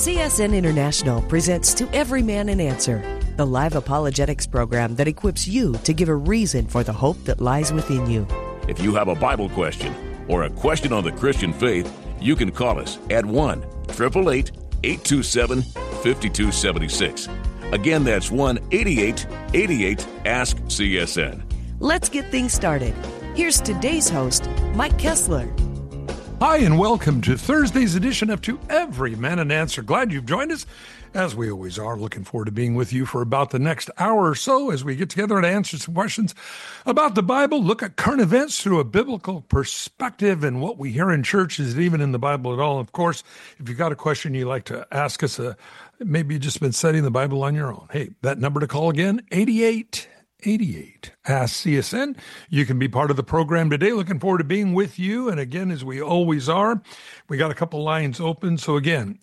CSN International presents To Every Man an Answer, the live apologetics program that equips you to give a reason for the hope that lies within you. If you have a Bible question or a question on the Christian faith, you can call us at 1-888-827-5276. Again, that's 1-8888-ASK-CSN. Let's get things started. Here's today's host, Mike Kessler. Hi, and welcome to Thursday's edition of To Every Man an Answer. Glad you've joined us, as we always are. Looking forward to being with you for about the next hour or so as we get together and answer some questions about the Bible, look at current events through a biblical perspective and what we hear in church. Is it even in the Bible at all? Of course, if you've got a question you'd like to ask us, maybe you've just been studying the Bible on your own. Hey, that number to call again, 8888 Ask CSN. You can be part of the program today. Looking forward to being with you. And again, as we always are, we got a couple lines open. So again,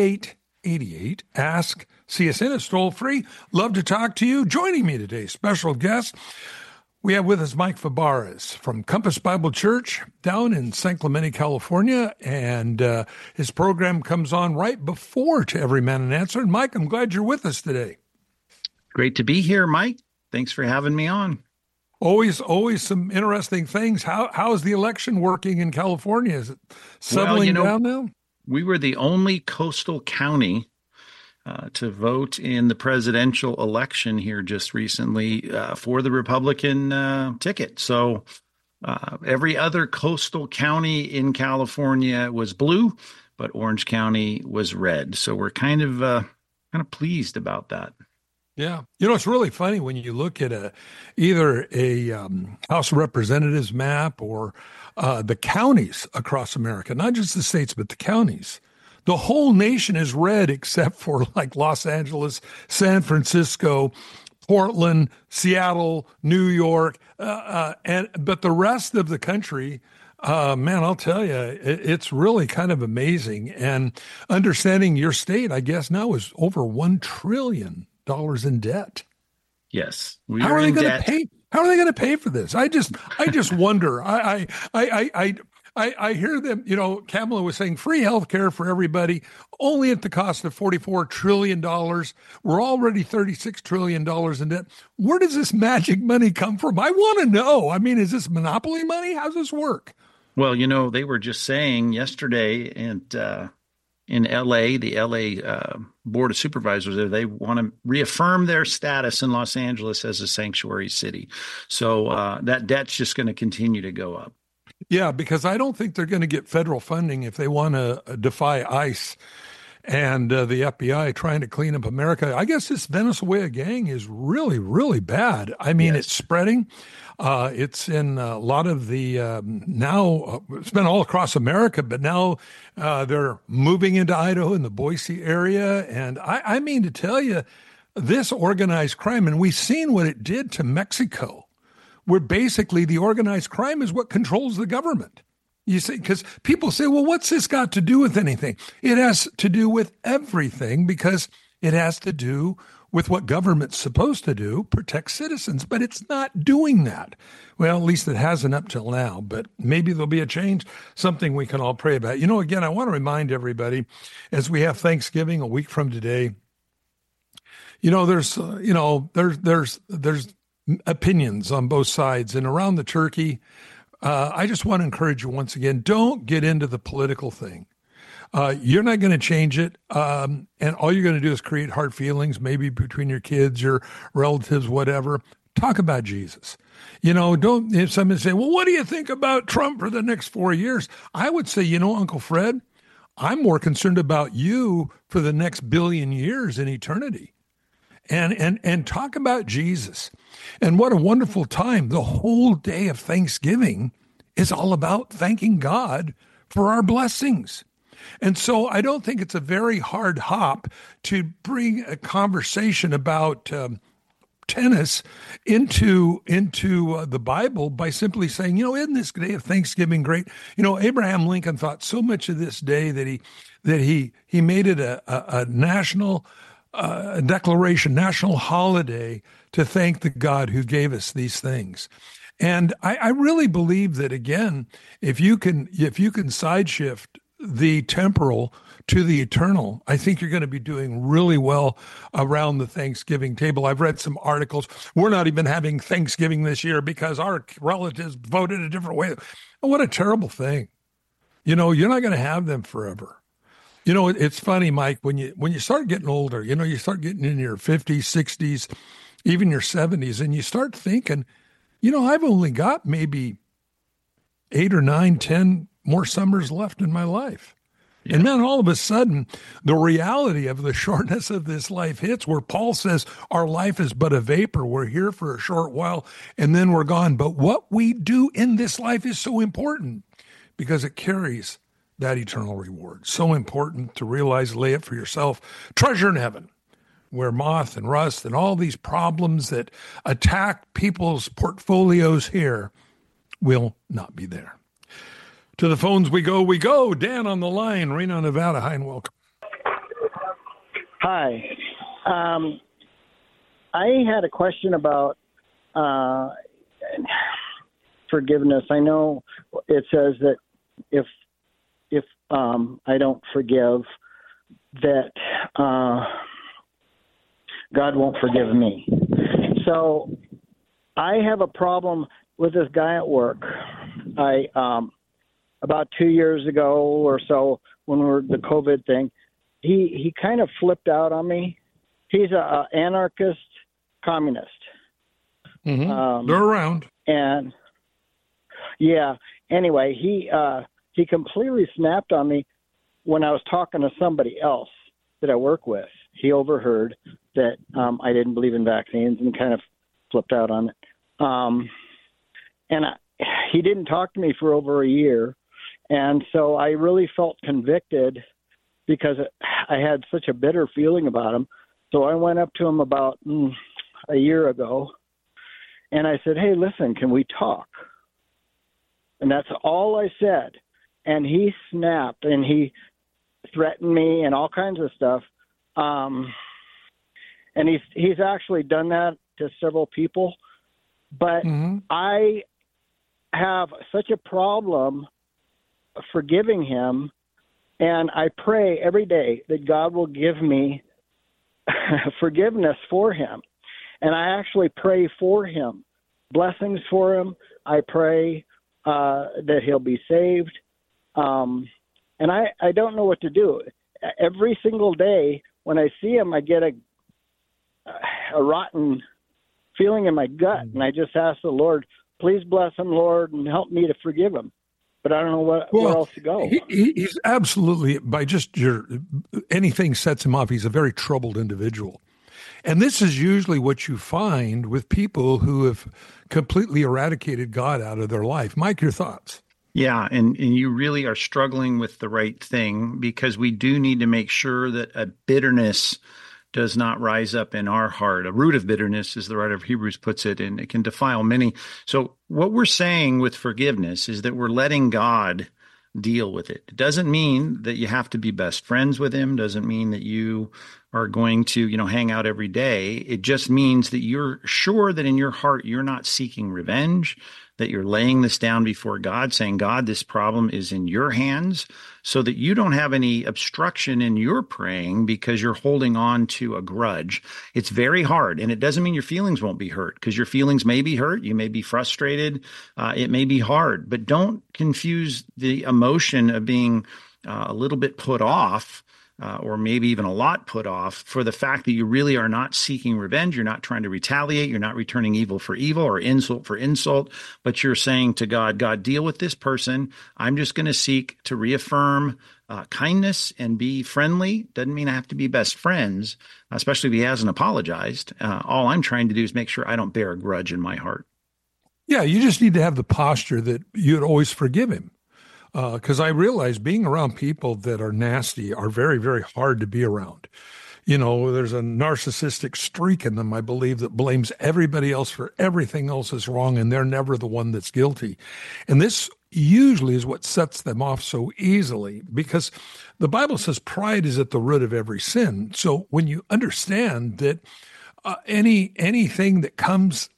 8888 Ask CSN is toll free. Love to talk to you. Joining me today, special guest. We have with us Mike Fabarez from Compass Bible Church down in San Clemente, California. And his program comes on right before To Every Man an Answer. And Mike, I'm glad you're with us today. Great to be here, Mike. Thanks for having me on. Always some interesting things. How is the election working in California? Is it settling down now? We were the only coastal county to vote in the presidential election here just recently for the Republican ticket. So every other coastal county in California was blue, but Orange County was red. So we're kind of pleased about that. Yeah. It's really funny when you look at either a House of Representatives map or the counties across America, not just the states, but the counties. The whole nation is red except for like Los Angeles, San Francisco, Portland, Seattle, New York, but the rest of the country, man, I'll tell you, it's really kind of amazing. And understanding your state, I guess now is over $1 trillion in debt. Yes. How are they going to pay? How are they going to pay for this? I just wonder. I hear them, Kamala was saying free health care for everybody, only at the cost of $44 trillion. We're already $36 trillion in debt. Where does this magic money come from? I want to know. I mean, is this monopoly money? How does this work? Well, they were just saying yesterday in L.A., the L.A. Board of Supervisors, they want to reaffirm their status in Los Angeles as a sanctuary city. So that debt's just going to continue to go up. Yeah, because I don't think they're going to get federal funding if they want to defy ICE and the FBI trying to clean up America. I guess this Venezuela gang is really, really bad. I mean, It's spreading. It's in a lot of the now it's been all across America, but now they're moving into Idaho in the Boise area. And I mean to tell you, this organized crime, and we've seen what it did to Mexico, where basically the organized crime is what controls the government. You see, because people say, well, what's this got to do with anything? It has to do with everything because it has to do with what government's supposed to do, protect citizens, but it's not doing that. Well, at least it hasn't up till now, but maybe there'll be a change, something we can all pray about. Again, I want to remind everybody, as we have Thanksgiving a week from today, there's opinions on both sides, and around the turkey, I just want to encourage you once again, don't get into the political thing. You're not going to change it. And all you're going to do is create hard feelings, maybe between your kids, your relatives, whatever. Talk about Jesus. Don't, if somebody say, well, what do you think about Trump for the next 4 years? I would say, Uncle Fred, I'm more concerned about you for the next billion years in eternity. And talk about Jesus. And what a wonderful time. The whole day of Thanksgiving is all about thanking God for our blessings. And so I don't think it's a very hard hop to bring a conversation about tennis into the Bible by simply saying, isn't this day of Thanksgiving great? Abraham Lincoln thought so much of this day that he made it a national declaration, national holiday to thank the God who gave us these things. And I really believe that, again, if you can side shift the temporal to the eternal, I think you're going to be doing really well around the Thanksgiving table. I've read some articles. We're not even having Thanksgiving this year because our relatives voted a different way. What a terrible thing. You're not going to have them forever. It's funny, Mike, when you start getting older, you start getting in your 50s, 60s, even your 70s, and you start thinking, I've only got maybe 8 or 9, 10 more summers left in my life. Yeah. And then all of a sudden, the reality of the shortness of this life hits, where Paul says our life is but a vapor. We're here for a short while and then we're gone. But what we do in this life is so important because it carries that eternal reward. So important to realize, lay it for yourself. Treasure in heaven, where moth and rust and all these problems that attack people's portfolios here will not be there. To the phones we go. Dan on the line, Reno, Nevada. Hi and welcome. Hi. I had a question about forgiveness. I know it says that if I don't forgive, that God won't forgive me. So I have a problem with this guy at work. About 2 years ago or so, when we were the COVID thing, he kind of flipped out on me. He's a anarchist communist. Mm-hmm. They're around. And yeah, anyway, he completely snapped on me when I was talking to somebody else that I work with. He overheard that I didn't believe in vaccines and kind of flipped out on it. He didn't talk to me for over a year. And so I really felt convicted because I had such a bitter feeling about him. So I went up to him about a year ago, and I said, hey, listen, can we talk? And that's all I said. And he snapped, and he threatened me and all kinds of stuff. And he's actually done that to several people. But I have such a problem forgiving him, and I pray every day that God will give me forgiveness for him. And I actually pray for him, blessings for him. I pray that he'll be saved. And I don't know what to do. Every single day when I see him, I get a rotten feeling in my gut, and I just ask the Lord, please bless him, Lord, and help me to forgive him. But I don't know where else to go. He's absolutely, by just anything sets him off. He's a very troubled individual. And this is usually what you find with people who have completely eradicated God out of their life. Mike, your thoughts? Yeah, and you really are struggling with the right thing, because we do need to make sure that a bitterness does not rise up in our heart. A root of bitterness, as the writer of Hebrews puts it, and it can defile many. So what we're saying with forgiveness is that we're letting God deal with it. It doesn't mean that you have to be best friends with him. Doesn't mean that you are going to, hang out every day. It just means that you're sure that in your heart, you're not seeking revenge, that you're laying this down before God, saying, God, this problem is in your hands, so that you don't have any obstruction in your praying because you're holding on to a grudge. It's very hard. And it doesn't mean your feelings won't be hurt, because your feelings may be hurt. You may be frustrated. It may be hard, but don't confuse the emotion of being a little bit put off, or maybe even a lot put off, for the fact that you really are not seeking revenge. You're not trying to retaliate. You're not returning evil for evil or insult for insult, but you're saying to God, God, deal with this person. I'm just going to seek to reaffirm kindness and be friendly. Doesn't mean I have to be best friends, especially if he hasn't apologized. All I'm trying to do is make sure I don't bear a grudge in my heart. Yeah, you just need to have the posture that you'd always forgive him. Because I realize being around people that are nasty are very, very hard to be around. There's a narcissistic streak in them, I believe, that blames everybody else for everything else is wrong, and they're never the one that's guilty. And this usually is what sets them off so easily, because the Bible says pride is at the root of every sin. So when you understand that anything that comes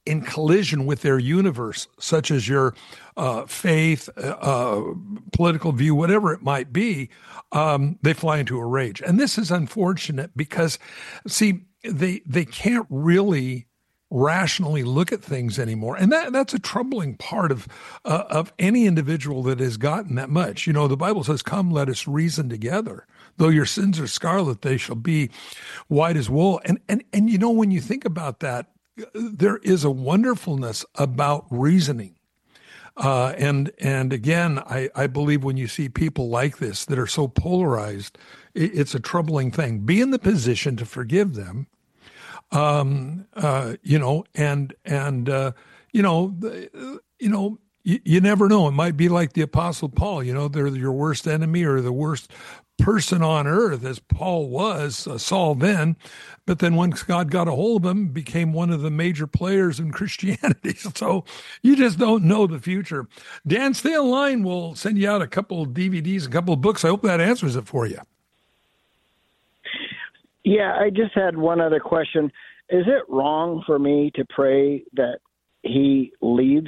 in collision with their universe, such as your faith, political view, whatever it might be, they fly into a rage. And this is unfortunate because, see, they can't really rationally look at things anymore. And that's a troubling part of any individual that has gotten that much. The Bible says, come, let us reason together. Though your sins are scarlet, they shall be white as wool. And when you think about that, there is a wonderfulness about reasoning. And again, I believe when you see people like this that are so polarized, it's a troubling thing. Be in the position to forgive them. You never know. It might be like the Apostle Paul. They're your worst enemy or the worst person on earth, as Paul was, Saul then. But then once God got a hold of him, became one of the major players in Christianity. So you just don't know the future. Dan, stay in line. We'll send you out a couple of DVDs, a couple of books. I hope that answers it for you. Yeah, I just had one other question. Is it wrong for me to pray that he leaves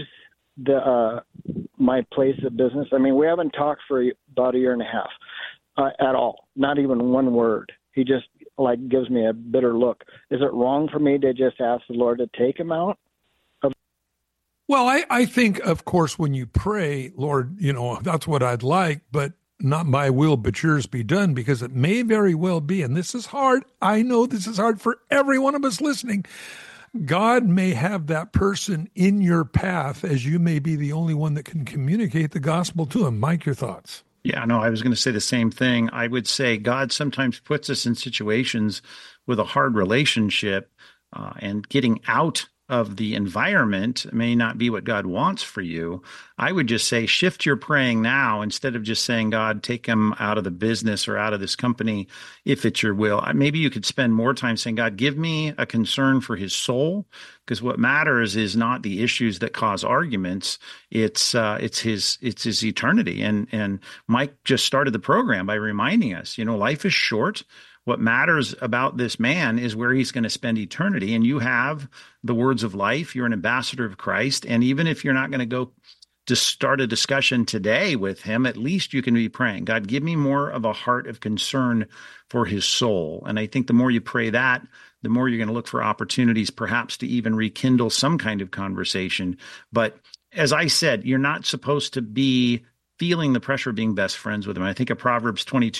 my place of business? I mean, we haven't talked for about a year and a half at all, not even one word. He just gives me a bitter look. Is it wrong for me to just ask the Lord to take him out? Well, I think, of course, when you pray, Lord, that's what I'd like, but not my will, but yours be done, because it may very well be, and this is hard. I know this is hard for every one of us listening. God may have that person in your path as you may be the only one that can communicate the gospel to him. Mike, your thoughts? Yeah, no, I was going to say the same thing. I would say God sometimes puts us in situations with a hard relationship, and getting out of the environment may not be what God wants for you. I would just say shift your praying now instead of just saying, God, take him out of the business or out of this company if it's your will. Maybe you could spend more time saying, God, give me a concern for his soul, because what matters is not the issues that cause arguments. It's his eternity. And Mike just started the program by reminding us, life is short. What matters about this man is where he's going to spend eternity. And you have the words of life. You're an ambassador of Christ. And even if you're not going to go to start a discussion today with him, at least you can be praying, God, give me more of a heart of concern for his soul. And I think the more you pray that, the more you're going to look for opportunities perhaps to even rekindle some kind of conversation. But as I said, you're not supposed to be feeling the pressure of being best friends with him. I think of Proverbs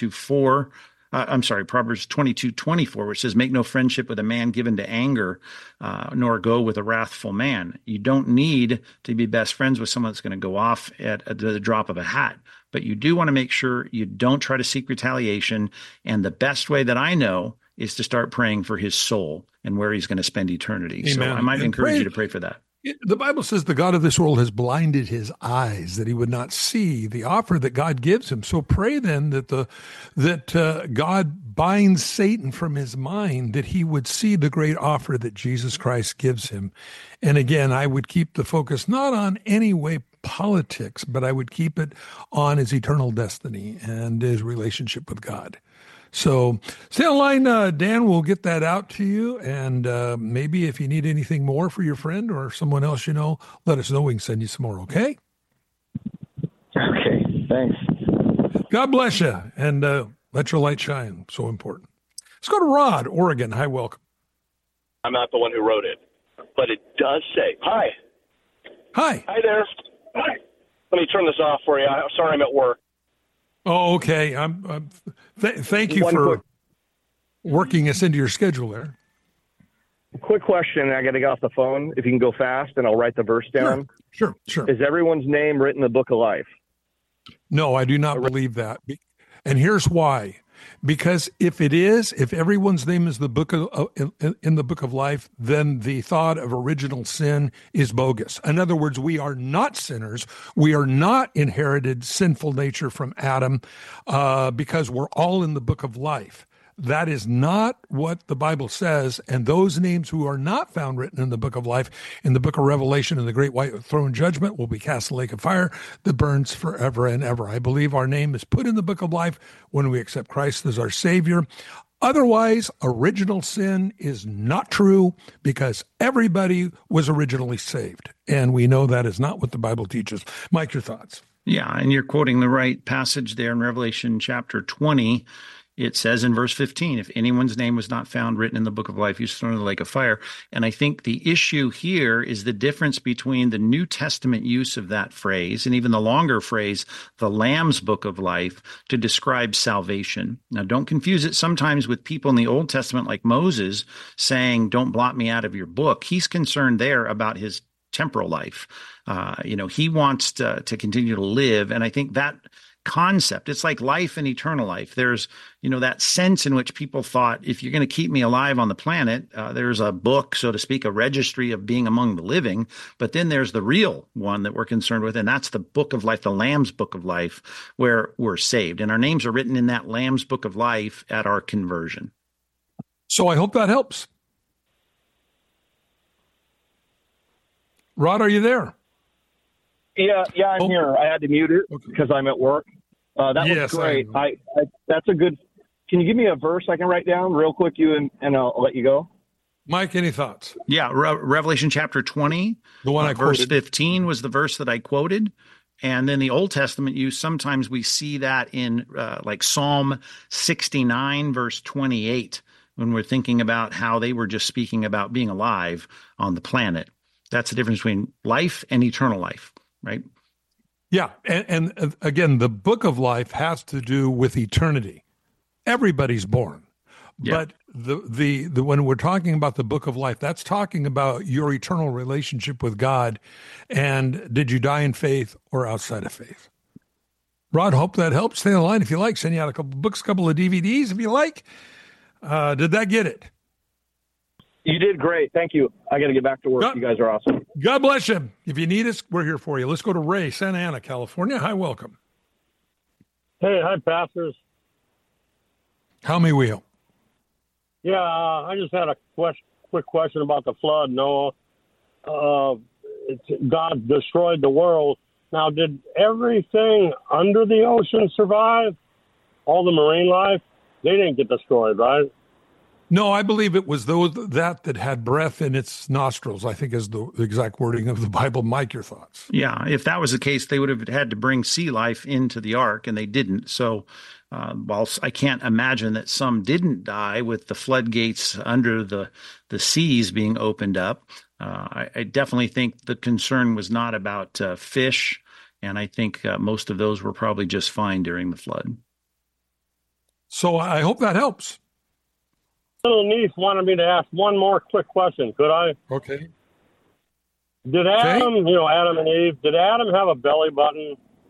22:24, which says, make no friendship with a man given to anger, nor go with a wrathful man. You don't need to be best friends with someone that's going to go off at the drop of a hat. But you do want to make sure you don't try to seek retaliation. And the best way that I know is to start praying for his soul and where he's going to spend eternity. Amen. So I might encourage you to pray for that. The Bible says the God of this world has blinded his eyes that he would not see the offer that God gives him. So pray then that God binds Satan from his mind, that he would see the great offer that Jesus Christ gives him. And again, I would keep the focus not on any way politics, but I would keep it on his eternal destiny and his relationship with God. So stay online, Dan. We'll get that out to you. And maybe if you need anything more for your friend or someone else let us know. We can send you some more, okay? Okay, thanks. God bless you. And let your light shine. So important. Let's go to Rod, Oregon. Hi, welcome. I'm not the one who wrote it, but it does say, hi. Hi. Hi there. Hi. Let me turn this off for you. I'm sorry I'm at work. Oh, okay. Thank you for working us into your schedule there. Quick question. I got to get off the phone. If you can go fast, and I'll write the verse down. Sure. Is everyone's name written in the book of life? No, I do not believe that. And here's why. Because if everyone's name is in the book of life, then the thought of original sin is bogus. In other words, we are not sinners. We are not inherited sinful nature from Adam because we're all in the book of life. That is not what the Bible says. And those names who are not found written in the book of life, in the book of Revelation, in the great white throne judgment, will be cast in the lake of fire that burns forever and ever. I believe our name is put in the book of life when we accept Christ as our Savior. Otherwise, original sin is not true because everybody was originally saved. And we know that is not what the Bible teaches. Mike, your thoughts? Yeah, and you're quoting the right passage there in Revelation chapter 20. It says in verse 15, if anyone's name was not found written in the book of life, he's thrown in the lake of fire. And I think the issue here is the difference between the New Testament use of that phrase and even the longer phrase, the Lamb's book of life, to describe salvation. Now, don't confuse it sometimes with people in the Old Testament like Moses saying, don't blot me out of your book. He's concerned there about his temporal life. He wants to continue to live. And I think that concept, it's like life and eternal life. There's, that sense in which people thought, if you're going to keep me alive on the planet, there's a book, so to speak, a registry of being among the living. But then there's the real one that we're concerned with, and that's the book of life, the Lamb's book of life, where we're saved. And our names are written in that Lamb's book of life at our conversion. So I hope that helps. Rod, are you there? Yeah, I'm here. I had to mute it because I'm at work. That was great. That's a good. Can you give me a verse I can write down real quick, and I'll let you go? Mike, any thoughts? Yeah, Revelation chapter 20, the one I verse quoted. 15 was the verse that I quoted. And then the Old Testament use, sometimes we see that in like Psalm 69, verse 28, when we're thinking about how they were just speaking about being alive on the planet. That's the difference between life and eternal life, right? Yeah. And again, the book of life has to do with eternity. Everybody's born. Yeah. But the when we're talking about the book of life, that's talking about your eternal relationship with God. And did you die in faith or outside of faith? Rod, hope that helps. Stay on the line if you like. Send you out a couple of books, a couple of DVDs if you like. Did that get it? You did great. Thank you. I got to get back to work. You guys are awesome. God bless you. If you need us, we're here for you. Let's go to Ray, Santa Ana, California. Hi, welcome. Hey, hi, pastors. How may we help? Yeah, I just had a quick question about the flood. Noah, God destroyed the world. Now, did everything under the ocean survive? All the marine life? They didn't get destroyed, right? No, I believe it was that had breath in its nostrils, I think is the exact wording of the Bible. Mike, your thoughts? Yeah, if that was the case, they would have had to bring sea life into the ark, and they didn't. So while I can't imagine that some didn't die with the floodgates under the seas being opened up, I definitely think the concern was not about fish, and I think most of those were probably just fine during the flood. So I hope that helps. Little niece wanted me to ask one more quick question. Could I? Okay. Did Adam, Adam and Eve, did Adam have a belly button?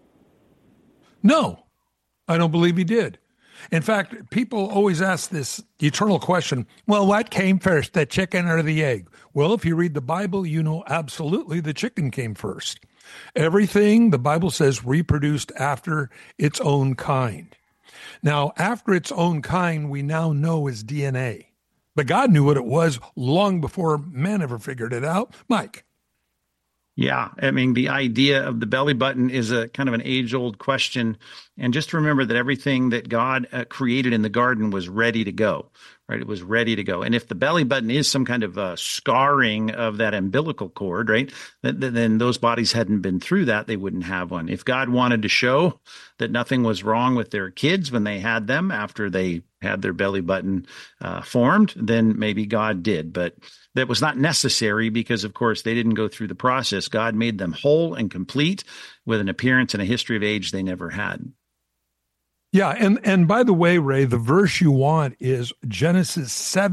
No, I don't believe he did. In fact, people always ask this eternal question, well, what came first, the chicken or the egg? Well, if you read the Bible, you know absolutely the chicken came first. Everything, the Bible says, reproduced after its own kind. Now, after its own kind, we now know is DNA. But God knew what it was long before man ever figured it out. Mike. Yeah, I mean, the idea of the belly button is a kind of an age-old question. And just remember that everything that God created in the garden was ready to go, right? It was ready to go. And if the belly button is some kind of scarring of that umbilical cord, right, then those bodies hadn't been through that, they wouldn't have one. If God wanted to show that nothing was wrong with their kids when they had them after they had their belly button formed, then maybe God did. But that was not necessary because, of course, they didn't go through the process. God made them whole and complete with an appearance and a history of age they never had. Yeah, and by the way, Ray, the verse you want is Genesis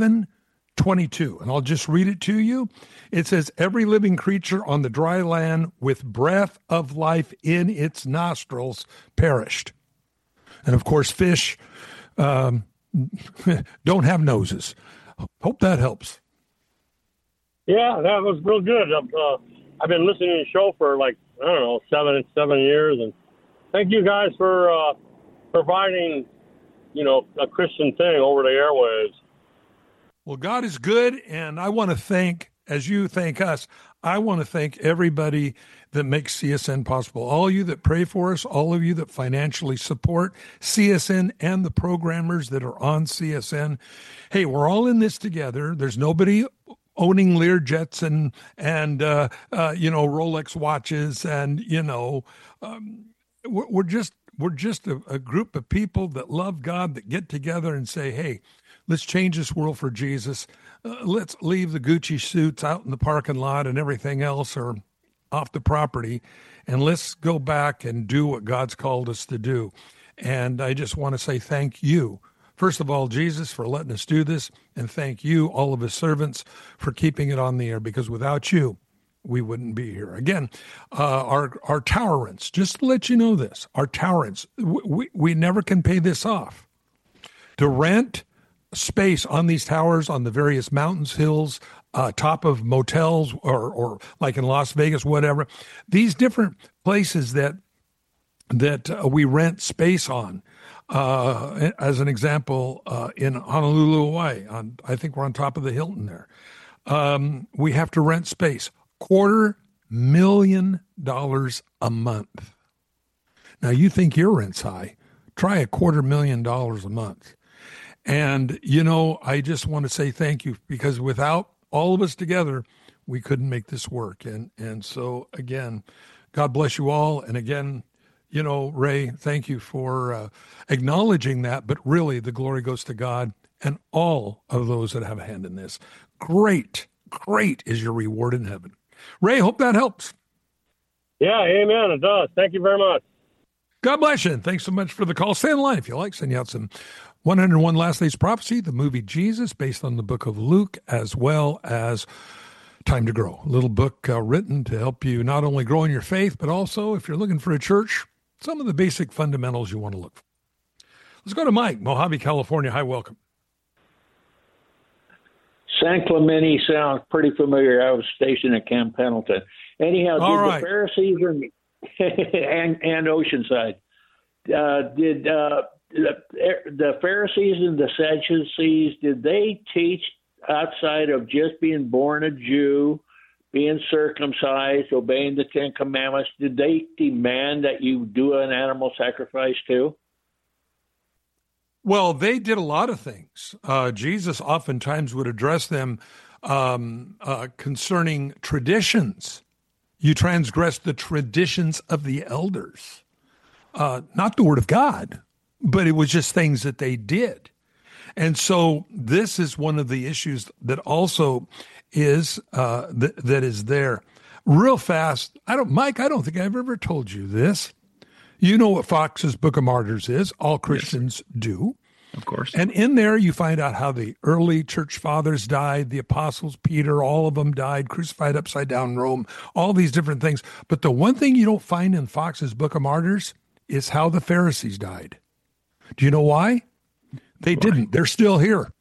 7:22, and I'll just read it to you. It says, every living creature on the dry land with breath of life in its nostrils perished. And of course, fish don't have noses. Hope that helps. Yeah, that was real good. I've been listening to the show for 7 years, and thank you guys for providing, a Christian thing over the airwaves. Well, God is good, and I want to thank as you thank us, I want to thank everybody that makes CSN possible. All of you that pray for us, all of you that financially support CSN and the programmers that are on CSN. Hey, we're all in this together. There's nobody owning Lear jets and Rolex watches, and we're just a group of people that love God, that get together and say, hey, let's change this world for Jesus. Let's leave the Gucci suits out in the parking lot and everything else or off the property, and let's go back and do what God's called us to do. And I just want to say thank you. First of all, Jesus, for letting us do this, and thank you, all of his servants, for keeping it on the air, because without you, we wouldn't be here. Again, our tower rents, just to let you know this, our tower rents, we never can pay this off. To rent space on these towers, on the various mountains, hills, top of motels, or like in Las Vegas, whatever, these different places that we rent space on. As an example, in Honolulu, Hawaii, I think we're on top of the Hilton there. We have to rent space, $250,000 a month. Now, you think your rent's high? Try $250,000 a month. And, I just want to say thank you, because without all of us together, we couldn't make this work. And so, again, God bless you all. And again, Ray, thank you for acknowledging that. But really, the glory goes to God and all of those that have a hand in this. Great is your reward in heaven. Ray, hope that helps. Yeah, amen. It does. Thank you very much. God bless you. And thanks so much for the call. Stay in line if you like. Send you out some 101 Last Days Prophecy, the movie Jesus, based on the book of Luke, as well as Time to Grow, a little book written to help you not only grow in your faith, but also, if you're looking for a church, some of the basic fundamentals you want to look for. Let's go to Mike, Mojave, California. Hi, welcome. San Clemente sounds pretty familiar. I was stationed at Camp Pendleton. Anyhow, the Pharisees and Oceanside, did the Pharisees and the Sadducees, did they teach outside of just being born a Jew, being circumcised, obeying the Ten Commandments? Did they demand that you do an animal sacrifice too? Well, they did a lot of things. Jesus oftentimes would address them concerning traditions. You transgress the traditions of the elders, not the word of God, but it was just things that they did. And so this is one of the issues that also is that is there. Real fast, Mike, I don't think I've ever told you this. You know what Fox's Book of Martyrs is. All Christians do. Of course. And in there you find out how the early church fathers died, the apostles, Peter, all of them died, crucified upside down in Rome, all these different things. But the one thing you don't find in Fox's Book of Martyrs is how the Pharisees died. Do you know why? They didn't. They're still here.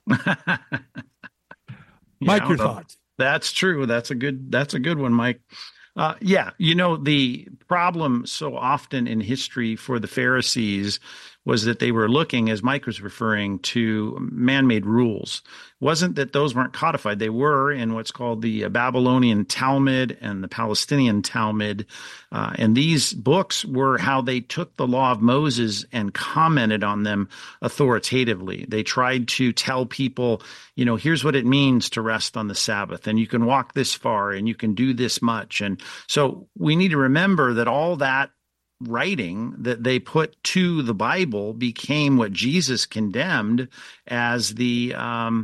Mike, your thoughts? That's true. That's a good one, Mike. The problem so often in history for the Pharisees was that they were looking, as Mike was referring to, man-made rules. It wasn't that those weren't codified. They were in what's called the Babylonian Talmud and the Palestinian Talmud. And these books were how they took the law of Moses and commented on them authoritatively. They tried to tell people, here's what it means to rest on the Sabbath, and you can walk this far, and you can do this much. And so we need to remember that all that writing that they put to the Bible became what Jesus condemned as the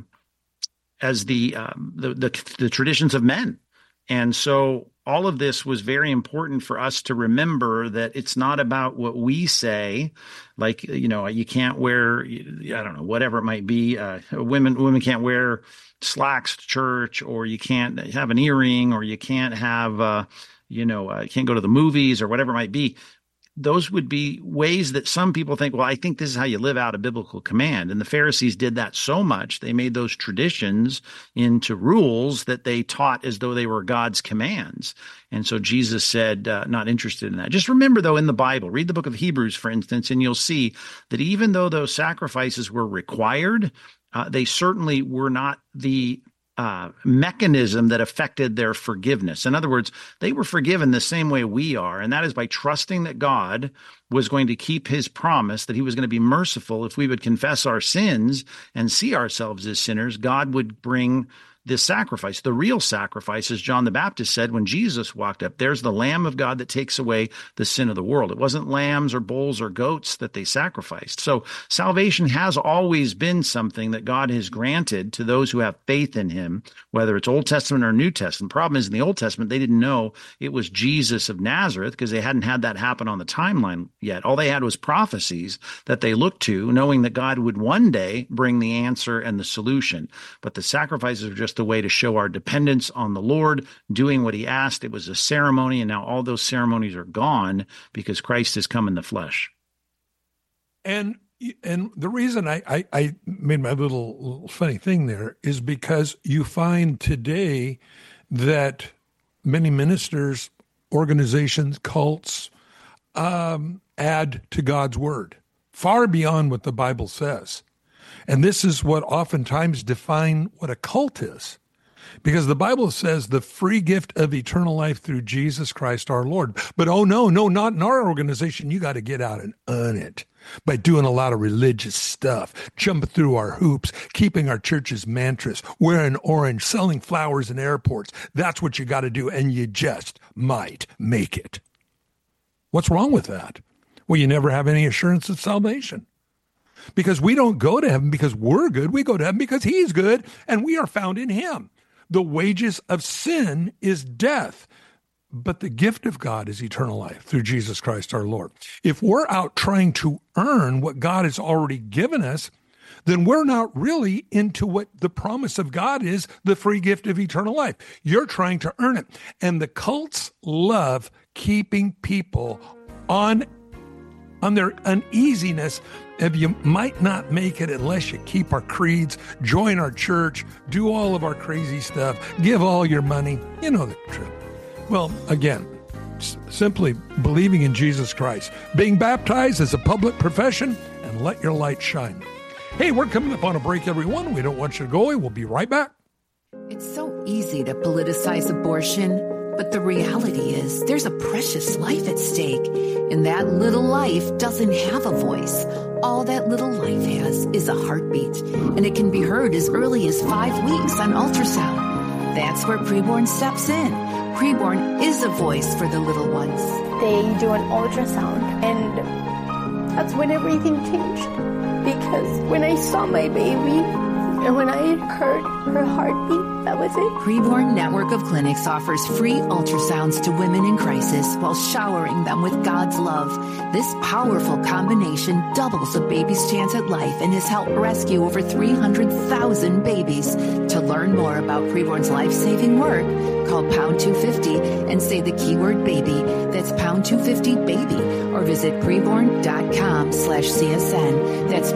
traditions of men. And so all of this was very important for us to remember, that it's not about what we say, like, you can't wear, I don't know, whatever it might be. Women can't wear slacks to church, or you can't have an earring, or you can't have, you can't go to the movies, or whatever it might be. Those would be ways that some people think, well, I think this is how you live out a biblical command. And the Pharisees did that so much, they made those traditions into rules that they taught as though they were God's commands. And so Jesus said, not interested in that. Just remember, though, in the Bible, read the book of Hebrews, for instance, and you'll see that even though those sacrifices were required, they certainly were not the mechanism that affected their forgiveness. In other words, they were forgiven the same way we are, and that is by trusting that God was going to keep his promise, that he was going to be merciful. If we would confess our sins and see ourselves as sinners, God would bring this sacrifice. The real sacrifice, as John the Baptist said when Jesus walked up, there's the Lamb of God that takes away the sin of the world. It wasn't lambs or bulls or goats that they sacrificed. So salvation has always been something that God has granted to those who have faith in him, whether it's Old Testament or New Testament. The problem is in the Old Testament, they didn't know it was Jesus of Nazareth because they hadn't had that happen on the timeline yet. All they had was prophecies that they looked to, knowing that God would one day bring the answer and the solution. But the sacrifices were just a way to show our dependence on the Lord, doing what he asked. It was a ceremony, and now all those ceremonies are gone because Christ has come in the flesh. And the reason I made my little funny thing there is because you find today that many ministers, organizations, cults add to God's word far beyond what the Bible says. And this is what oftentimes define what a cult is. Because the Bible says the free gift of eternal life through Jesus Christ our Lord. But no, not in our organization. You got to get out and earn it by doing a lot of religious stuff, jumping through our hoops, keeping our church's mantras, wearing orange, selling flowers in airports. That's what you got to do, and you just might make it. What's wrong with that? Well, you never have any assurance of salvation. Because we don't go to heaven because we're good. We go to heaven because he's good, and we are found in him. The wages of sin is death, but the gift of God is eternal life through Jesus Christ our Lord. If we're out trying to earn what God has already given us, then we're not really into what the promise of God is, the free gift of eternal life. You're trying to earn it. And the cults love keeping people on their uneasiness if you might not make it unless you keep our creeds, join our church, do all of our crazy stuff, give all your money. You know the truth. Well, again, simply believing in Jesus Christ, being baptized as a public profession, and let your light shine. Hey, we're coming up on a break, everyone. We don't want you to go away. We'll be right back. It's so easy to politicize abortion, but the reality is there's a precious life at stake, and that little life doesn't have a voice. All that little life has is a heartbeat, and it can be heard as early as 5 weeks on ultrasound. That's where Preborn steps in. Preborn is a voice for the little ones. They do an ultrasound, and that's when everything changed. Because when I saw my baby, and when I heard her heartbeat, that was it. Preborn Network of Clinics offers free ultrasounds to women in crisis while showering them with God's love. This powerful combination doubles a baby's chance at life and has helped rescue over 300,000 babies. To learn more about Preborn's life-saving work, call pound 250 and say the keyword baby. That's pound 250 baby, or visit preborn.com/CSN. That's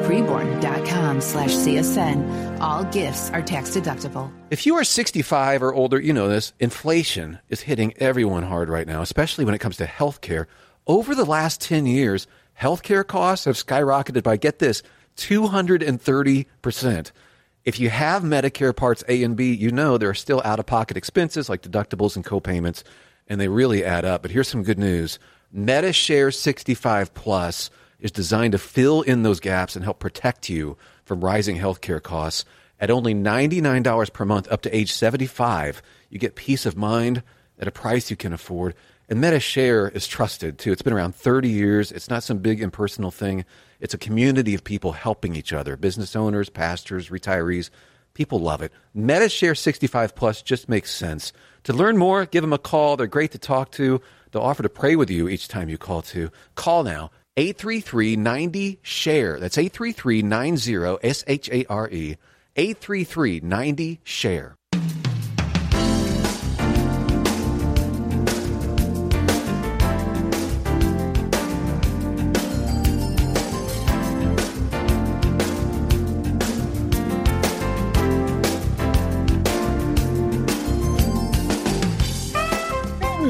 preborn.com/CSN. All gifts are tax deductible. If you are 65 or older, you know this. Inflation is hitting everyone hard right now, especially when it comes to healthcare. Over the last 10 years, healthcare costs have skyrocketed by, get this, 230%. If you have Medicare Parts A and B, you know there are still out-of-pocket expenses like deductibles and co-payments, and they really add up. But here's some good news. MediShare 65 Plus is designed to fill in those gaps and help protect you from rising healthcare costs. At only $99 per month up to age 75, you get peace of mind at a price you can afford. And MediShare is trusted, too. It's been around 30 years. It's not some big impersonal thing. It's a community of people helping each other, business owners, pastors, retirees. People love it. MediShare 65 Plus just makes sense. To learn more, give them a call. They're great to talk to. They'll offer to pray with you each time you call, too. Call now, 833-90-SHARE. That's 833-90-SHARE. 833-90-SHARE.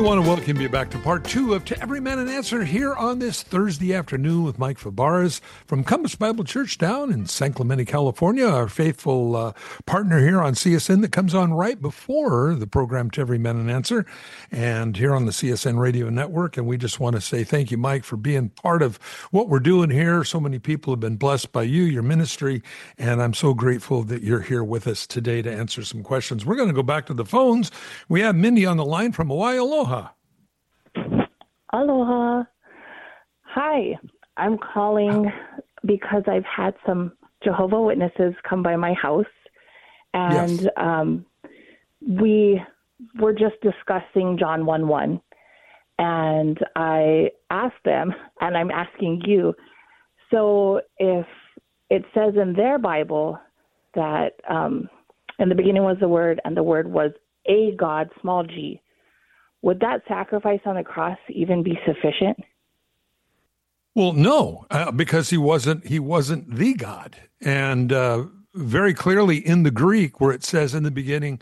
we want to welcome you back to part 2 of To Every Man an Answer here on this Thursday afternoon with Mike Fabarez from Compass Bible Church down in San Clemente, California, our faithful partner here on CSN that comes on right before the program To Every Man an Answer and here on the CSN Radio Network. And we just want to say thank you, Mike, for being part of what we're doing here. So many people have been blessed by you, your ministry, and I'm so grateful that you're here with us today to answer some questions. We're going to go back to the phones. We have Mindy on the line from Hawaii. Aloha. Aloha. Hi, I'm calling because I've had some Jehovah's Witnesses come by my house, and we were just discussing John 1:1, and I asked them, and I'm asking you, so if it says in their Bible that in the beginning was the Word, and the Word was a God, small g, would that sacrifice on the cross even be sufficient? Well, no, because he wasn't the God. And very clearly in the Greek, where it says in the beginning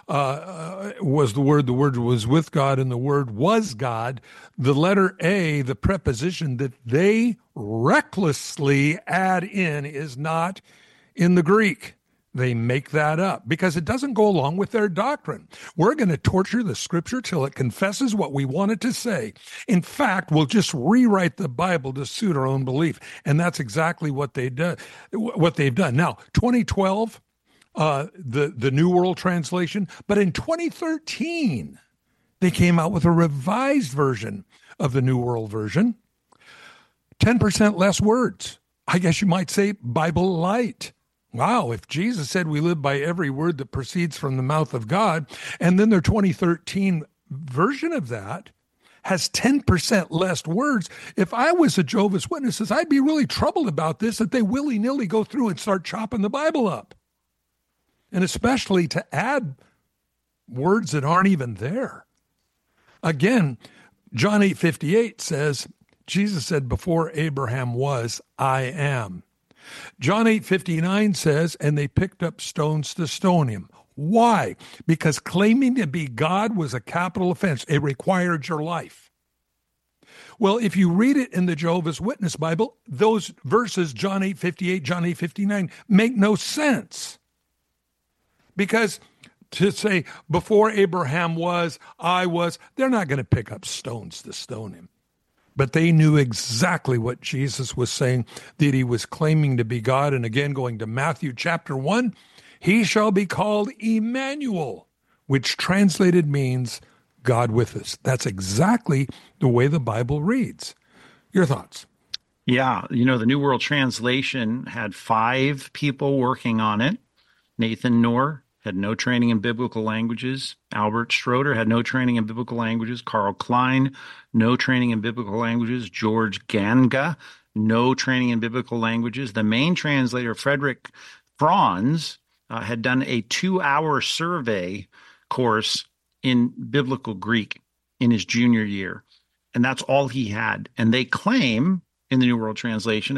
was the Word was with God, and the Word was God, the letter A, the preposition that they recklessly add in, is not in the Greek. They make that up because it doesn't go along with their doctrine. We're going to torture the scripture till it confesses what we want it to say. In fact, we'll just rewrite the Bible to suit our own belief. And that's exactly what they've done. Now, 2012, the New World Translation, but in 2013, they came out with a revised version of the New World Version. 10% less words. I guess you might say Bible light. Wow, if Jesus said we live by every word that proceeds from the mouth of God, and then their 2013 version of that has 10% less words, if I was a Jehovah's Witnesses, I'd be really troubled about this, that they willy-nilly go through and start chopping the Bible up. And especially to add words that aren't even there. Again, John 8:58 says, Jesus said, before Abraham was, I am. John 8:59 says, and they picked up stones to stone him. Why? Because claiming to be God was a capital offense. It required your life. Well, if you read it in the Jehovah's Witness Bible, those verses, John 8:58, John 8:59, make no sense. Because to say, before Abraham was, I was, they're not going to pick up stones to stone him. But they knew exactly what Jesus was saying, that he was claiming to be God. And again, going to Matthew chapter 1, he shall be called Emmanuel, which translated means God with us. That's exactly the way the Bible reads. Your thoughts? Yeah, the New World Translation had 5 people working on it. Nathan Knorr had no training in biblical languages. Albert Schroeder had no training in biblical languages. Carl Klein, no training in biblical languages. George Ganga, no training in biblical languages. The main translator, Frederick Franz, had done a 2-hour survey course in biblical Greek in his junior year. And that's all he had. And they claim in the New World Translation of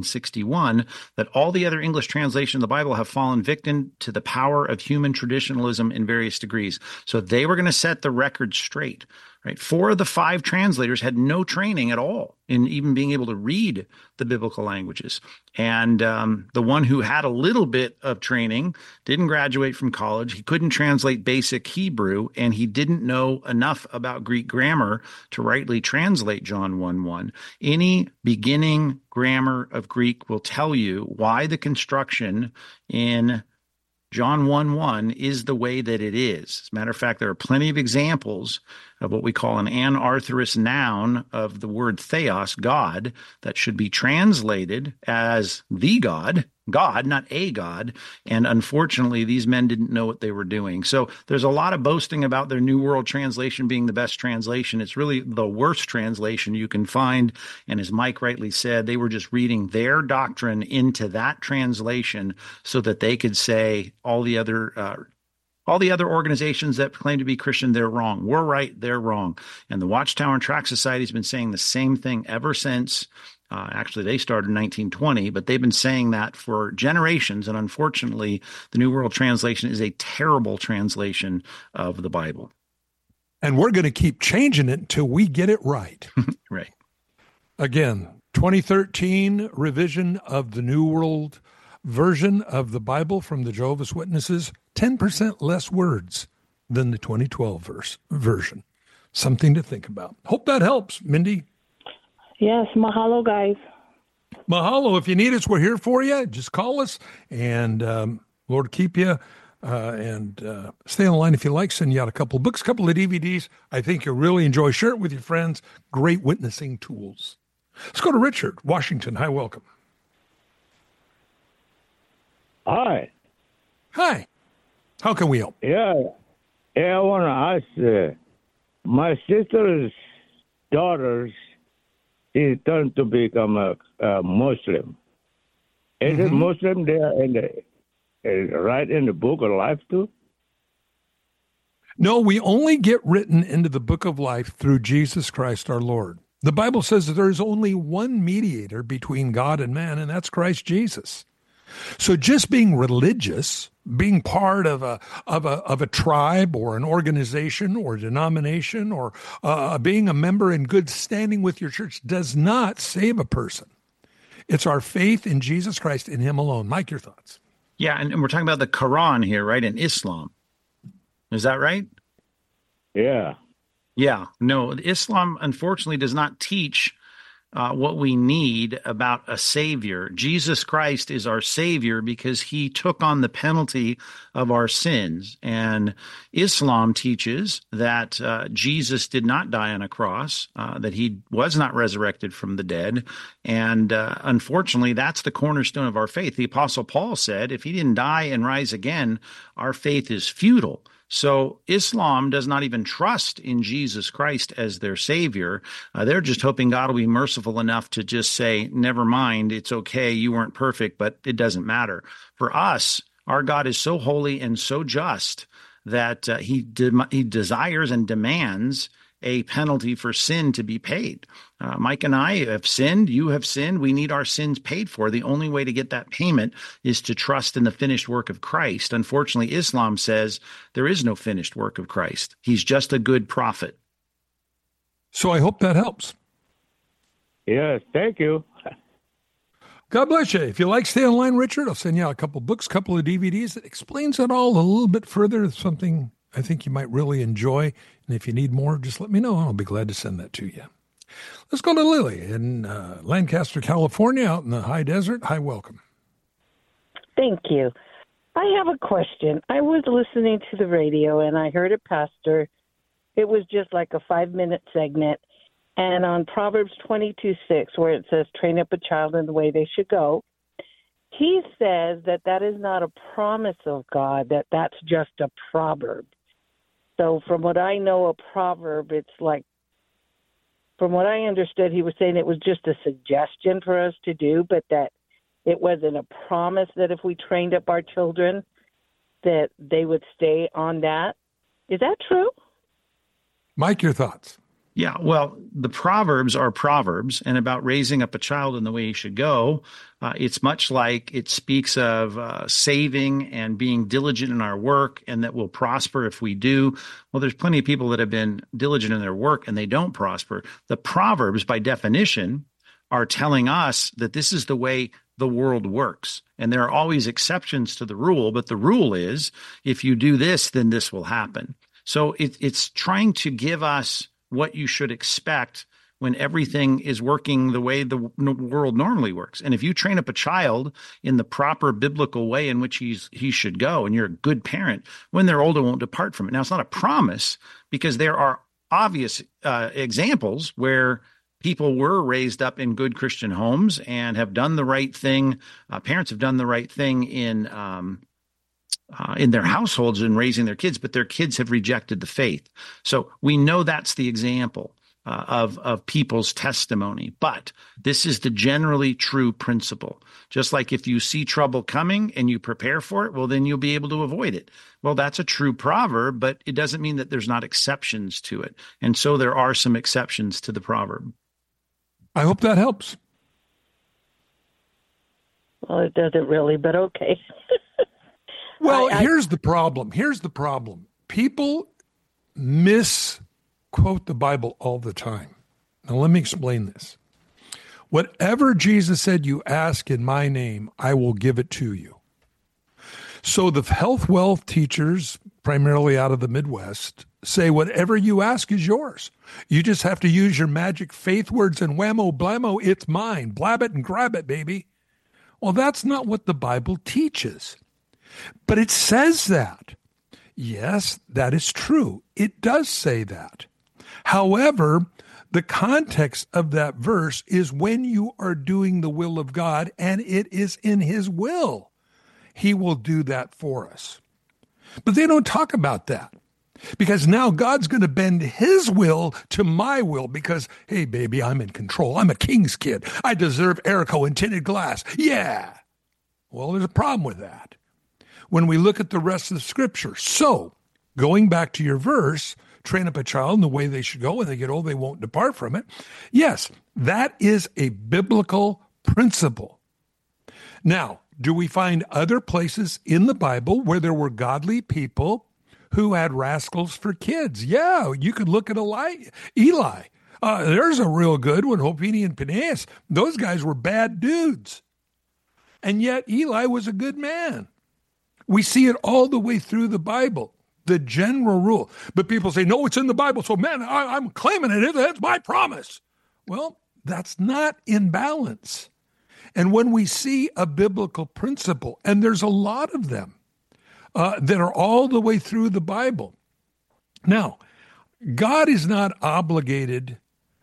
1961 that all the other English translations of the Bible have fallen victim to the power of human traditionalism in various degrees. So they were going to set the record straight, right? 4 of the 5 translators had no training at all in even being able to read the biblical languages. And the one who had a little bit of training didn't graduate from college. He couldn't translate basic Hebrew, and he didn't know enough about Greek grammar to rightly translate John 1:1. Any beginning grammar of Greek will tell you why the construction in John 1:1 is the way that it is. As a matter of fact, there are plenty of examples of what we call an anarthrous noun of the word theos, God, that should be translated as the God, not a God. And unfortunately, these men didn't know what they were doing. So there's a lot of boasting about their New World Translation being the best translation. It's really the worst translation you can find. And as Mike rightly said, they were just reading their doctrine into that translation so that they could say all the other organizations that claim to be Christian, they're wrong. We're right, they're wrong. And the Watchtower and Tract Society has been saying the same thing ever since. Actually, they started in 1920, but they've been saying that for generations. And unfortunately, the New World Translation is a terrible translation of the Bible. And we're going to keep changing it until we get it right. Right. Again, 2013 revision of the New World Version of the Bible from the Jehovah's Witnesses, 10% less words than the 2012 version. Something to think about. Hope that helps, Mindy. Yes, mahalo, guys. Mahalo. If you need us, we're here for you. Just call us, and Lord keep you. And stay on the line if you like. Send you out a couple of books, a couple of DVDs. I think you'll really enjoy. Share it with your friends. Great witnessing tools. Let's go to Richard, Washington. Hi, welcome. Hi. Hi. How can we help? Yeah, I want to ask, my sister's daughters, she turned to become a Muslim. Is it Muslim there right in the book of life too? No, we only get written into the book of life through Jesus Christ our Lord. The Bible says that there is only one mediator between God and man, and that's Christ Jesus. So just being religious, being part of a tribe or an organization or denomination or being a member in good standing with your church does not save a person. It's our faith in Jesus Christ, in him alone. Mike, your thoughts? Yeah, and we're talking about the Quran here, right, in Islam. Is that right? Yeah. Yeah. No, Islam, unfortunately, does not teach what we need about a savior. Jesus Christ is our savior because he took on the penalty of our sins. And Islam teaches that Jesus did not die on a cross, that he was not resurrected from the dead. And unfortunately, that's the cornerstone of our faith. The Apostle Paul said, if he didn't die and rise again, our faith is futile. So Islam does not even trust in Jesus Christ as their savior. They're just hoping God will be merciful enough to just say, never mind, it's okay, you weren't perfect, but it doesn't matter. For us, our God is so holy and so just that he desires and demands a penalty for sin to be paid. Mike and I have sinned. You have sinned. We need our sins paid for. The only way to get that payment is to trust in the finished work of Christ. Unfortunately, Islam says there is no finished work of Christ. He's just a good prophet. So I hope that helps. Yes, thank you. God bless you. If you like, stay online, Richard. I'll send you out a couple of books, a couple of DVDs that explains it all a little bit further. It's something I think you might really enjoy. And if you need more, just let me know, and I'll be glad to send that to you. Let's go to Lily in Lancaster, California, out in the high desert. Hi, welcome. Thank you. I have a question. I was listening to the radio, and I heard a pastor. It was just like a 5-minute segment. And on Proverbs 22:6, where it says, train up a child in the way they should go, he says that is not a promise of God, that's just a proverb. So from what I know, a proverb, it's like, from what I understood, he was saying it was just a suggestion for us to do, but that it wasn't a promise that if we trained up our children, that they would stay on that. Is that true? Mike, your thoughts? Yeah, well, the Proverbs are Proverbs, and about raising up a child in the way he should go. It's much like it speaks of saving and being diligent in our work, and that we'll prosper if we do. Well, there's plenty of people that have been diligent in their work, and they don't prosper. The Proverbs, by definition, are telling us that this is the way the world works. And there are always exceptions to the rule, but the rule is, if you do this, then this will happen. So it's trying to give us what you should expect when everything is working the way the world normally works. And if you train up a child in the proper biblical way in which he should go, and you're a good parent, when they're older, won't depart from it. Now, it's not a promise, because there are obvious examples where people were raised up in good Christian homes and have done the right thing. Parents have done the right thing in their households and raising their kids, but their kids have rejected the faith. So we know that's the example of people's testimony. But this is the generally true principle. Just like if you see trouble coming and you prepare for it, well, then you'll be able to avoid it. Well, that's a true proverb, but it doesn't mean that there's not exceptions to it. And so there are some exceptions to the proverb. I hope that helps. Well, it doesn't really, but okay. Well, here's the problem. People quote the Bible all the time. Now, let me explain this. Whatever Jesus said, you ask in my name, I will give it to you. So the health wealth teachers, primarily out of the Midwest, say whatever you ask is yours. You just have to use your magic faith words and whammo blammo, it's mine. Blab it and grab it, baby. Well, that's not what the Bible teaches. But it says that. Yes, that is true. It does say that. However, the context of that verse is when you are doing the will of God, and it is in his will. He will do that for us. But they don't talk about that because now God's going to bend his will to my will because, hey, baby, I'm in control. I'm a king's kid. I deserve Airco and tinted glass. Yeah. Well, there's a problem with that when we look at the rest of the scripture. So going back to your verse, train up a child in the way they should go. When they get old, they won't depart from it. Yes, that is a biblical principle. Now, do we find other places in the Bible where there were godly people who had rascals for kids? Yeah, you could look at Eli. There's a real good one, Hophni and Phinehas. Those guys were bad dudes. And yet Eli was a good man. We see it all the way through the Bible, the general rule. But people say, no, it's in the Bible. So, man, I'm claiming it. That's my promise. Well, that's not in balance. And when we see a biblical principle, and there's a lot of them that are all the way through the Bible. Now, God is not obligated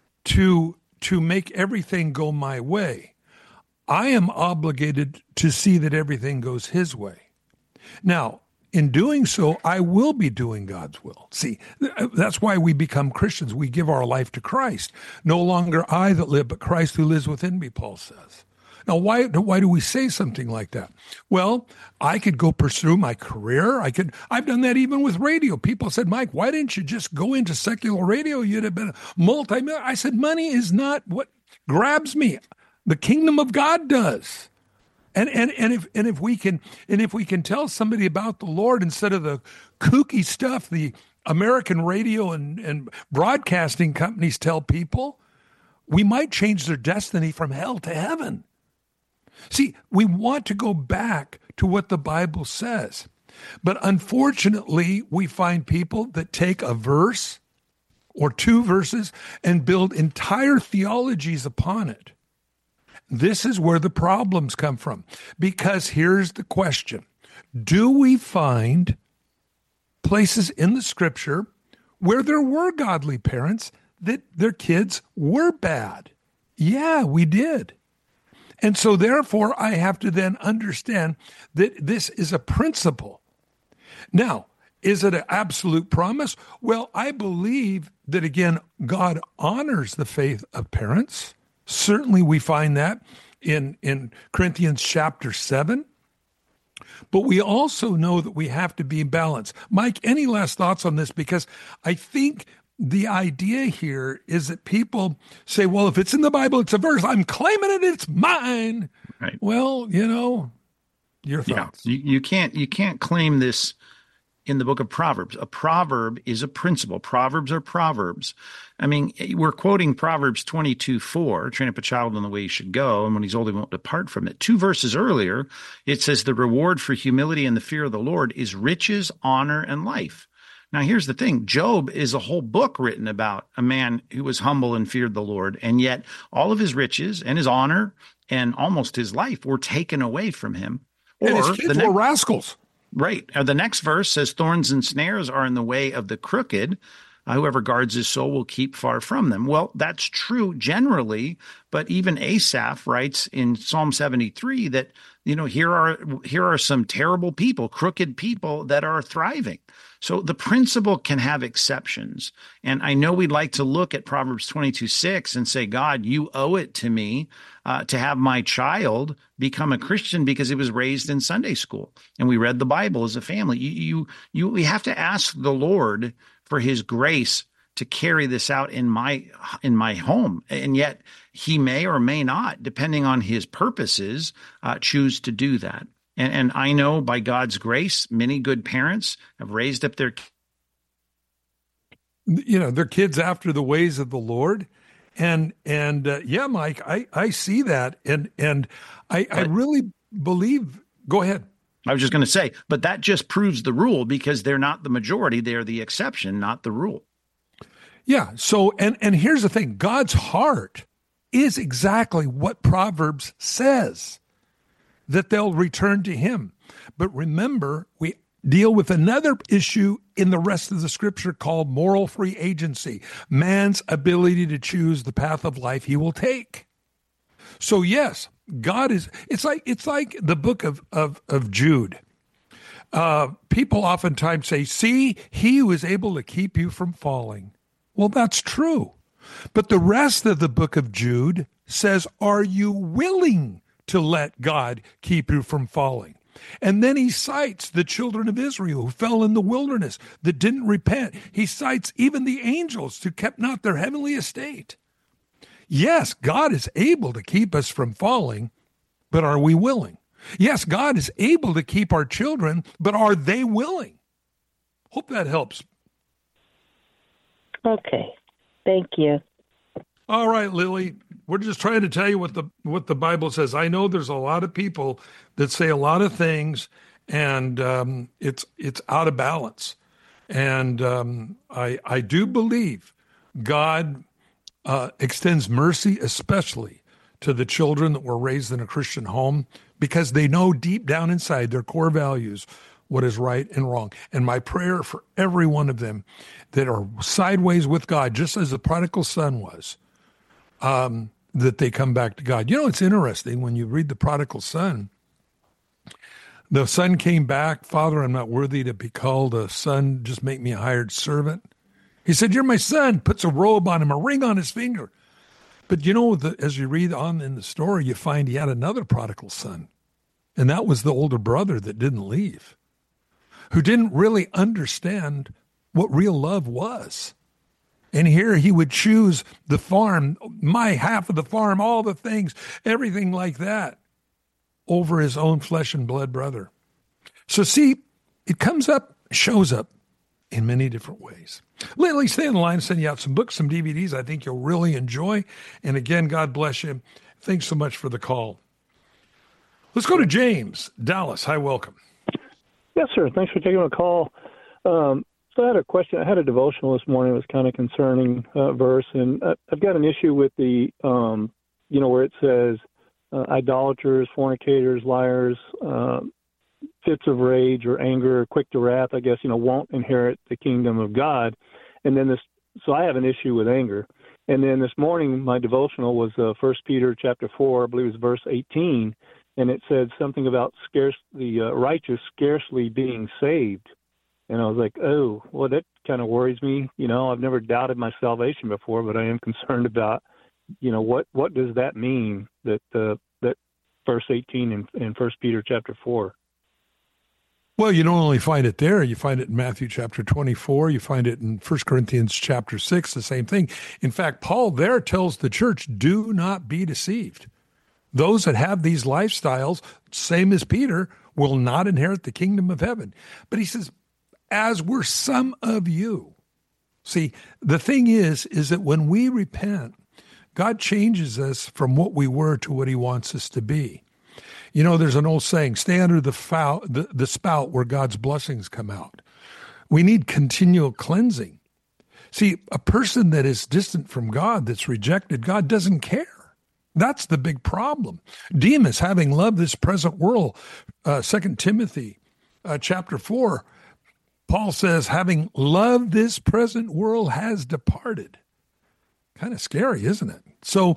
to make everything go my way. I am obligated to see that everything goes his way. Now, in doing so, I will be doing God's will. See, that's why we become Christians. We give our life to Christ. No longer I that live, but Christ who lives within me, Paul says. Now, why do we say something like that? Well, I could go pursue my career. I've done that even with radio. People said, Mike, why didn't you just go into secular radio? You'd have been a multi-millionaire. I said, money is not what grabs me. The kingdom of God does. And if we can tell somebody about the Lord instead of the kooky stuff the American radio and broadcasting companies tell people, we might change their destiny from hell to heaven. See, we want to go back to what the Bible says. But unfortunately, we find people that take a verse or two verses and build entire theologies upon it. This is where the problems come from. Because here's the question. Do we find places in the scripture where there were godly parents that their kids were bad? Yeah, we did. And so therefore, I have to then understand that this is a principle. Now, is it an absolute promise? Well, I believe that, again, God honors the faith of parents. Certainly we find that in Corinthians chapter 7. But we also know that we have to be in balance. Mike, any last thoughts on this? Because I think the idea here is that people say, well, if it's in the Bible, it's a verse. I'm claiming it. It's mine. Right. Well, your thoughts. Yeah, you can't claim this in the book of Proverbs. A proverb is a principle. Proverbs are proverbs. I mean, we're quoting Proverbs 22:4, train up a child in the way he should go, and when he's old, he won't depart from it. 2 verses earlier, it says the reward for humility and the fear of the Lord is riches, honor, and life. Now, here's the thing. Job is a whole book written about a man who was humble and feared the Lord, and yet all of his riches and his honor and almost his life were taken away from him. And his kids were rascals. Right. The next verse says, thorns and snares are in the way of the crooked. Whoever guards his soul will keep far from them. Well, that's true generally, but even Asaph writes in Psalm 73 that, here are some terrible people, crooked people that are thriving. So the principle can have exceptions. And I know we'd like to look at Proverbs 22:6 and say, God, you owe it to me to have my child become a Christian because he was raised in Sunday school. And we read the Bible as a family. We have to ask the Lord for his grace to carry this out in my home. And yet he may or may not, depending on his purposes, choose to do that. And I know by God's grace, many good parents have raised up their their kids after the ways of the Lord. And yeah, Mike, I see that. And I really believe, go ahead. I was just going to say, but that just proves the rule, because they're not the majority. They're the exception, not the rule. Yeah. So, and here's the thing, God's heart is exactly what Proverbs says, that they'll return to him. But remember, we deal with another issue in the rest of the scripture called moral free agency, man's ability to choose the path of life he will take. So yes, God is, it's like the book of Jude. People oftentimes say, see, he who is able to keep you from falling. Well, that's true. But the rest of the book of Jude says, are you willing to let God keep you from falling? And then he cites the children of Israel who fell in the wilderness that didn't repent. He cites even the angels who kept not their heavenly estate. Yes, God is able to keep us from falling, but are we willing? Yes, God is able to keep our children, but are they willing? Hope that helps. Okay. Thank you. All right, Lily. We're just trying to tell you what the Bible says. I know there's a lot of people that say a lot of things, and it's out of balance. And I do believe God extends mercy, especially to the children that were raised in a Christian home, because they know deep down inside their core values what is right and wrong. And my prayer for every one of them that are sideways with God, just as the prodigal son was, that they come back to God. It's interesting when you read the prodigal son. The son came back, Father, I'm not worthy to be called a son. Just make me a hired servant. He said, you're my son, puts a robe on him, a ring on his finger. But as you read on in the story, you find he had another prodigal son. And that was the older brother that didn't leave, who didn't really understand what real love was. And here he would choose the farm, my half of the farm, all the things, everything like that, over his own flesh and blood brother. So see, it comes up, shows up in many different ways. Lily, stay on the line and send you out some books, some DVDs I think you'll really enjoy. And again, God bless you. Thanks so much for the call. Let's go to James, Dallas. Hi, welcome. Yes, sir. Thanks for taking my call. So I had a question. I had a devotional this morning. It was kind of concerning verse, and I've got an issue with the, where it says idolaters, fornicators, liars, fits of rage or anger, quick to wrath, I guess, won't inherit the kingdom of God. And then so I have an issue with anger. And then this morning, my devotional was 1 Peter chapter 4, I believe it was verse 18, and it said something about the righteous scarcely being saved. And I was like, oh, well, that kind of worries me. I've never doubted my salvation before, but I am concerned about, what does that mean, that verse 18 in 1 Peter chapter 4? Well, you don't only find it there. You find it in Matthew chapter 24. You find it in 1 Corinthians chapter 6, the same thing. In fact, Paul there tells the church, do not be deceived. Those that have these lifestyles, same as Peter, will not inherit the kingdom of heaven. But he says, as were some of you. See, the thing is that when we repent, God changes us from what we were to what he wants us to be. There's an old saying, stay under the spout where God's blessings come out. We need continual cleansing. See, a person that is distant from God, that's rejected God, doesn't care. That's the big problem. Demas, having loved this present world, 2 Timothy chapter 4, Paul says, having loved this present world has departed. Kind of scary, isn't it? So,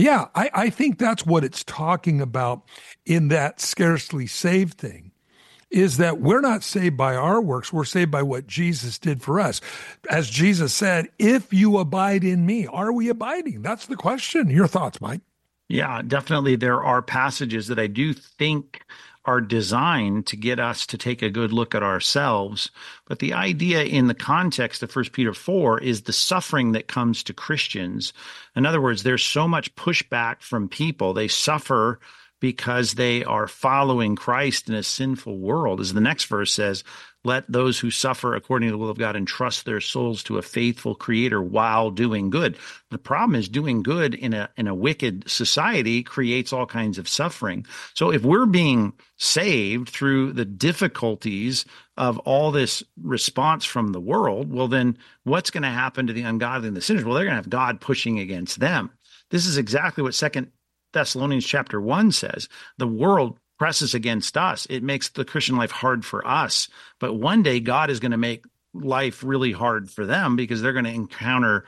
I think that's what it's talking about in that scarcely saved thing, is that we're not saved by our works. We're saved by what Jesus did for us. As Jesus said, if you abide in me, are we abiding? That's the question. Your thoughts, Mike? Yeah, definitely. There are passages that I do think are designed to get us to take a good look at ourselves. But the idea in the context of 1 Peter 4 is the suffering that comes to Christians. In other words, there's so much pushback from people. They suffer because they are following Christ in a sinful world. As the next verse says, let those who suffer according to the will of God entrust their souls to a faithful Creator while doing good. The problem is doing good in a wicked society creates all kinds of suffering. So if we're being saved through the difficulties of all this response from the world, well, then what's going to happen to the ungodly and the sinners? Well, they're going to have God pushing against them. This is exactly what 2 Thessalonians chapter 1 says. The world presses against us. It makes the Christian life hard for us. But one day God is going to make life really hard for them because they're going to encounter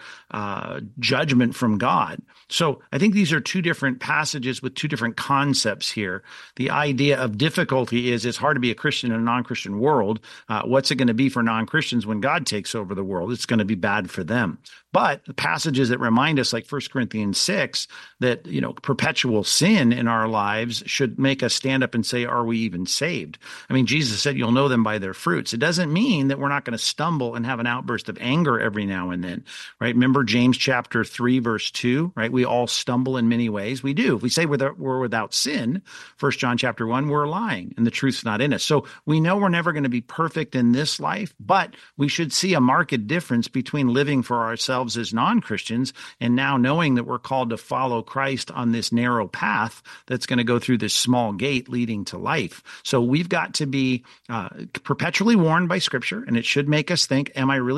judgment from God. So I think these are two different passages with two different concepts here. The idea of difficulty is it's hard to be a Christian in a non-Christian world. What's it going to be for non-Christians when God takes over the world? It's going to be bad for them. But the passages that remind us, like 1 Corinthians 6, that, perpetual sin in our lives should make us stand up and say, are we even saved? I mean, Jesus said, you'll know them by their fruits. It doesn't mean that we're not going to stumble and have an outburst of anger every now and then, right? Remember James chapter 3, verse 2, right? We all stumble in many ways. We do. If we say we're without sin, 1 John chapter 1, we're lying and the truth's not in us. So we know we're never going to be perfect in this life, but we should see a marked difference between living for ourselves as non-Christians and now knowing that we're called to follow Christ on this narrow path that's going to go through this small gate leading to life. So we've got to be perpetually warned by Scripture, and it should make us think,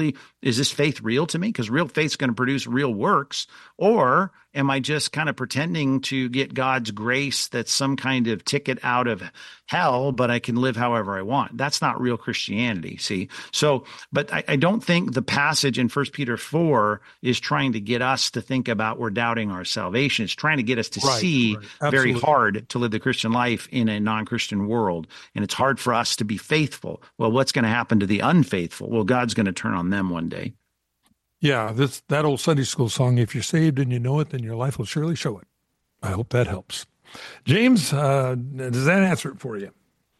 is this faith real to me? Because real faith is going to produce real works. Or am I just kind of pretending to get God's grace that's some kind of ticket out of hell, but I can live however I want? That's not real Christianity, see? So, but I don't think the passage in 1 Peter 4 is trying to get us to think about we're doubting our salvation. It's trying to get us to see very hard to live the Christian life in a non-Christian world. And it's hard for us to be faithful. Well, what's going to happen to the unfaithful? Well, God's going to turn on them one day. Yeah, that old Sunday school song, if you're saved and you know it, then your life will surely show it. I hope that helps. James, does that answer it for you?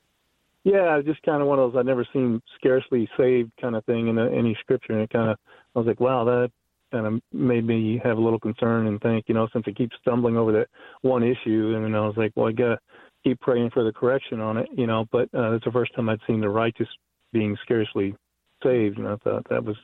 Yeah, just kind of one of those I've never seen scarcely saved kind of thing in any scripture. And I was like, wow, that kind of made me have a little concern and think, since I keep stumbling over that one issue. And then I was like, well, I got to keep praying for the correction on it, but that's the first time I'd seen the righteous being scarcely saved. And I thought that was.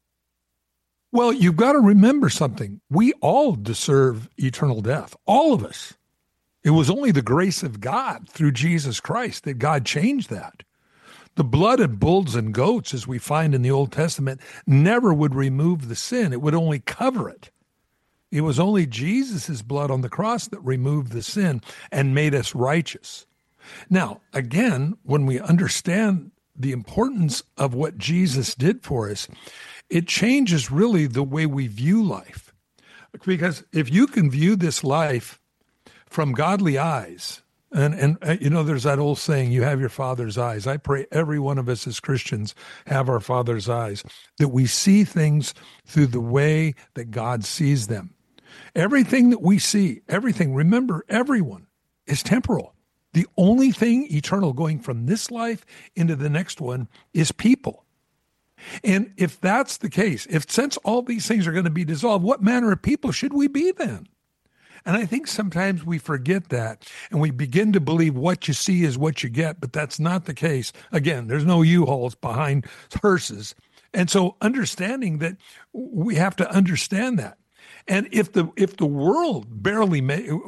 Well, you've got to remember something. We all deserve eternal death, all of us. It was only the grace of God through Jesus Christ that God changed that. The blood of bulls and goats, as we find in the Old Testament, never would remove the sin. It would only cover it. It was only Jesus' blood on the cross that removed the sin and made us righteous. Now, again, when we understand the importance of what Jesus did for us, it changes really the way we view life. Because if you can view this life from godly eyes, and there's that old saying, you have your Father's eyes. I pray every one of us as Christians have our Father's eyes, that we see things through the way that God sees them. Everything that we see, remember, everyone is temporal. The only thing eternal going from this life into the next one is people. And if that's the case, since all these things are going to be dissolved, what manner of people should we be then? And I think sometimes we forget that and we begin to believe what you see is what you get, but that's not the case. Again, there's no U-Hauls behind hearses. And so understanding that, we have to understand that. And if the world barely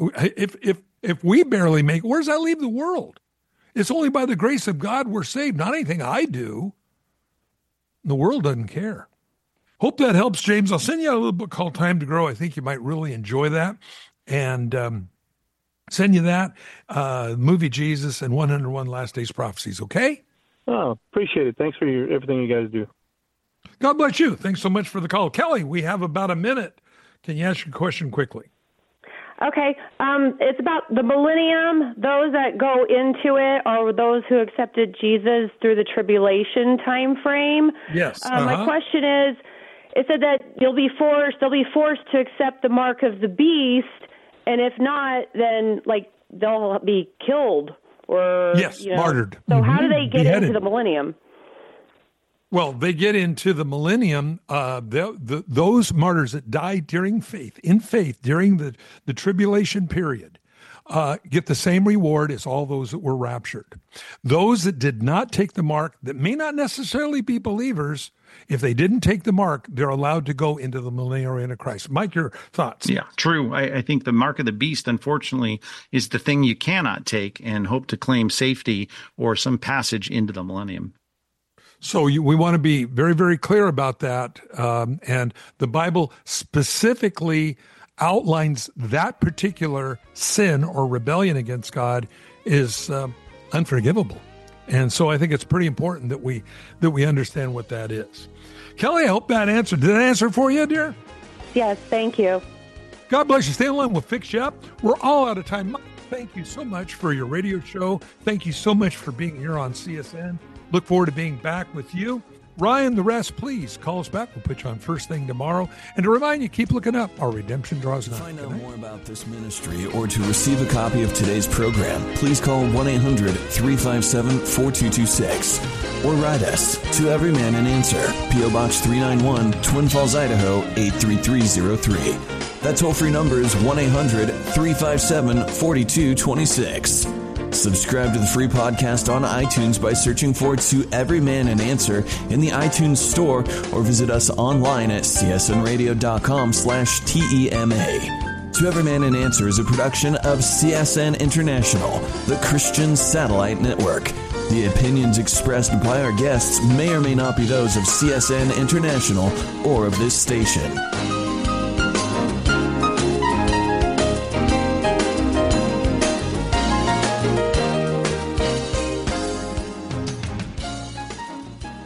if we barely make, where does that leave the world? It's only by the grace of God we're saved, not anything I do. The world doesn't care. Hope that helps, James. I'll send you a little book called Time to Grow. I think you might really enjoy that. And send you that, movie Jesus and 101 Last Days Prophecies, okay? Oh, appreciate it. Thanks for everything you guys do. God bless you. Thanks so much for the call. Kelly, we have about a minute. Can you ask your question quickly? Okay. It's about the millennium. Those that go into it are those who accepted Jesus through the tribulation time frame. Yes. My question is, it said that they'll be forced to accept the mark of the beast, and if not, then they'll be killed or martyred. So how do they get into the millennium? Well, they get into the millennium. Those martyrs that died during faith, during the tribulation period, get the same reward as all those that were raptured. Those that did not take the mark, that may not necessarily be believers, if they didn't take the mark, they're allowed to go into the millennial reign of Christ. Mike, your thoughts? Yeah, true. I think the mark of the beast, unfortunately, is the thing you cannot take and hope to claim safety or some passage into the millennium. So we want to be very, very clear about that. And the Bible specifically outlines that particular sin or rebellion against God is unforgivable. And so I think it's pretty important that we understand what that is. Kelly, I hope that answered. Did that answer for you, dear? Yes, thank you. God bless you. Stay on line. We'll fix you up. We're all out of time. Thank you so much for your radio show. Thank you so much for being here on CSN. Look forward to being back with you. Ryan, the rest, please call us back. We'll put you on first thing tomorrow. And to remind you, keep looking up. Our redemption draws nigh. To find out more about this ministry or to receive a copy of today's program, please call 1-800-357-4226 or write us to Every Man an Answer, P.O. Box 391, Twin Falls, Idaho 83303. That toll-free number is 1-800-357-4226. Subscribe to the free podcast on iTunes by searching for To Every Man an Answer in the iTunes store or visit us online at csnradio.com/TEMA. To Every Man an Answer is a production of CSN International, the Christian Satellite Network. The opinions expressed by our guests may or may not be those of CSN International or of this station.